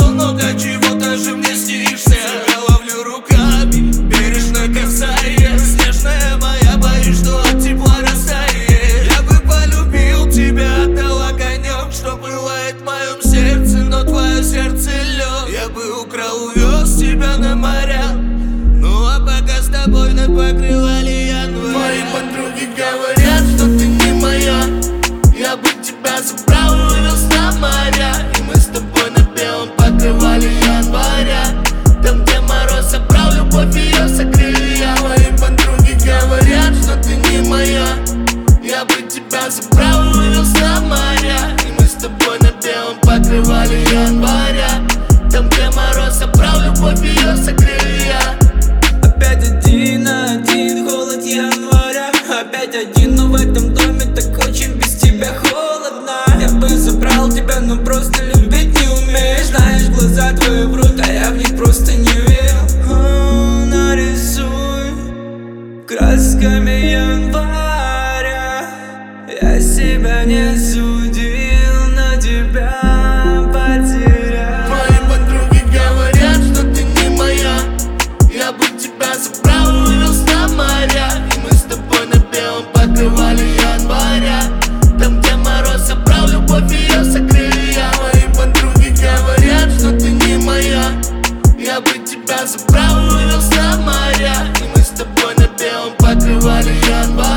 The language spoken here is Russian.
сон, много чего даже мне снишься. Тебя ловлю руками, бережно касаясь. Снежная моя, боюсь, что от тепла растает. Я бы полюбил тебя, отдал огонек, что бывает в моем сердце, но твое сердце лед. Я бы украл, увез тебя на моря, ну а пока с тобой над покрывали января. Мои подруги говорят, что ты не моя. Я бы тебя забрал и увез на моря, и мы с тобой на белом покрывали января. Там, где мороз собрал любовь, ее согрели я. Мои подруги говорят, что ты не моя. Я бы тебя забрал и увез на моря, и мы с тобой на белом покрывали января. Там, где мороз собрал любовь, ее согрели я. Опять один на один, холод января. Опять один, но в этом доме так очень без тебя холодно. Я бы забрал тебя, но просто любить не умеешь. Знаешь, глаза твои врут, а я в них просто не верю. Нарисуй красками января. Я себя не судил, но тебя потерял. Мои подруги говорят, что ты не моя. Я бы тебя забрал и увез на моря, и мы с тобой на белом покрывали января. Там, где мороз собрал любовь, ее согрели я. Мои подруги говорят, что ты не моя. Я бы тебя забрал и увез на моря, и мы с тобой на белом покрывали января.